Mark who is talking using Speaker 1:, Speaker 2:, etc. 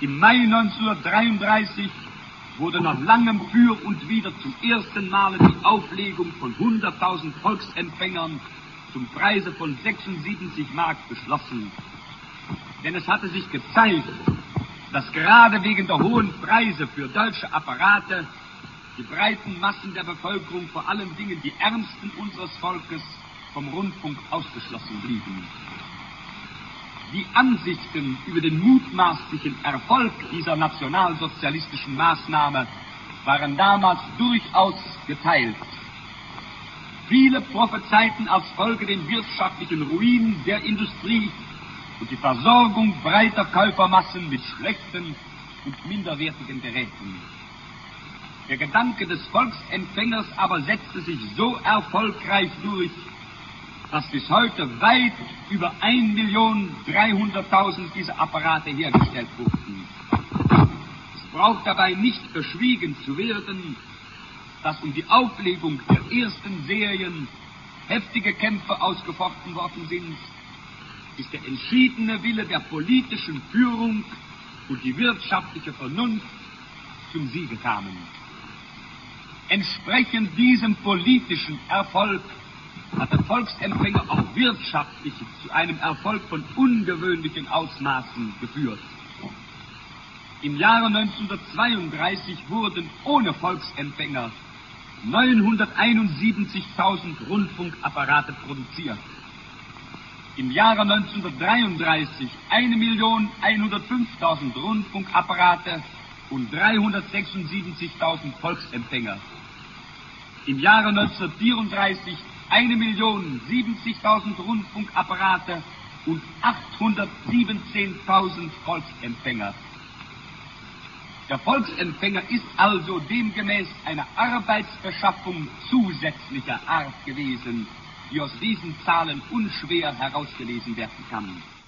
Speaker 1: Im Mai 1933 wurde nach langem Für und Wider zum ersten Male die Auflegung von 100.000 Volksempfängern zum Preise von 76 Mark beschlossen. Denn es hatte sich gezeigt, dass gerade wegen der hohen Preise für deutsche Apparate die breiten Massen der Bevölkerung, vor allen Dingen die Ärmsten unseres Volkes, vom Rundfunk ausgeschlossen blieben. Die Ansichten über den mutmaßlichen Erfolg dieser nationalsozialistischen Maßnahme waren damals durchaus geteilt. Viele prophezeiten als Folge den wirtschaftlichen Ruin der Industrie und die Versorgung breiter Käufermassen mit schlechten und minderwertigen Geräten. Der Gedanke des Volksempfängers aber setzte sich so erfolgreich durch, dass bis heute weit über 1.300.000 dieser Apparate hergestellt wurden. Es braucht dabei nicht verschwiegen zu werden, dass um die Auflegung der ersten Serien heftige Kämpfe ausgefochten worden sind, bis der entschiedene Wille der politischen Führung und die wirtschaftliche Vernunft zum Siege kamen. Entsprechend diesem politischen Erfolg hat der Volksempfänger auch wirtschaftlich zu einem Erfolg von ungewöhnlichen Ausmaßen geführt. Im Jahre 1932 wurden ohne Volksempfänger 971.000 Rundfunkapparate produziert. Im Jahre 1933 1.105.000 Rundfunkapparate und 376.000 Volksempfänger. Im Jahre 1934 1.070.000 Rundfunkapparate und 817.000 Volksempfänger. Der Volksempfänger ist also demgemäß eine Arbeitsbeschaffung zusätzlicher Art gewesen, die aus diesen Zahlen unschwer herausgelesen werden kann.